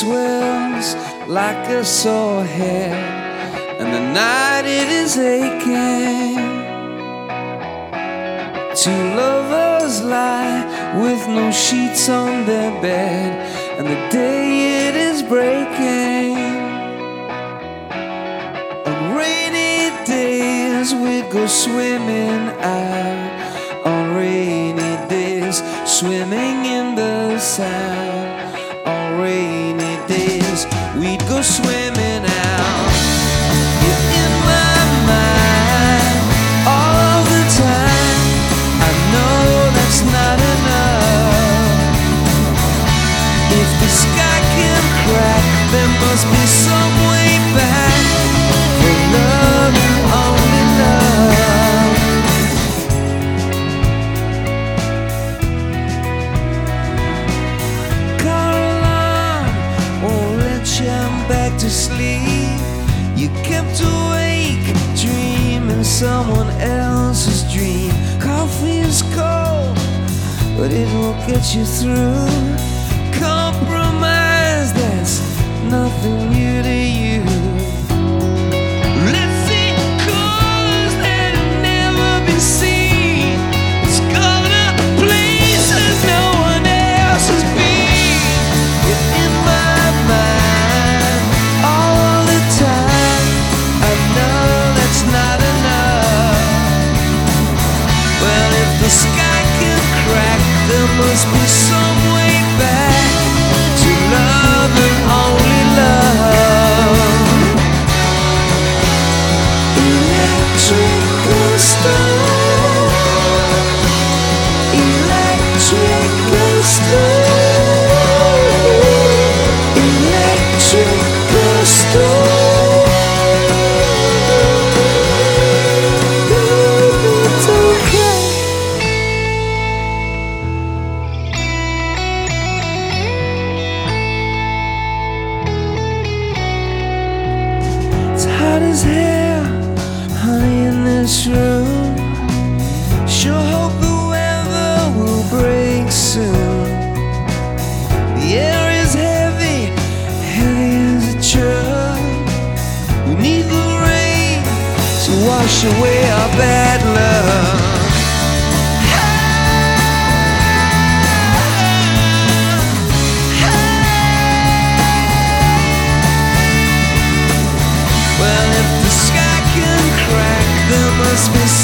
swells like a sore head, and the night it is aching. Two lovers lie with no sheets on their bed, and the day it is breaking. On rainy days we'd go swimming out. On rainy days, swimming in the sand. On rainy days, we'd go swimming out. You're in my mind all the time. I know that's not enough. If the sky can crack, there must be some way back for love and only love. Back to sleep, you kept awake, dreaming someone else's dream. Coffee is cold, but it will get you through. Compromise, that's nothing new to you. Let's see colors that have never been seen. Let's go to places no one else has been. You're in my mind. The sky can crack, there must be some way back to love and only love. Electrical storm, electrical storm, electrical storm. Hot as hell, honey, in this room. Sure hope the weather will break soon. The air is heavy, heavy as a truck. We need the rain to wash away our bad luck. There must be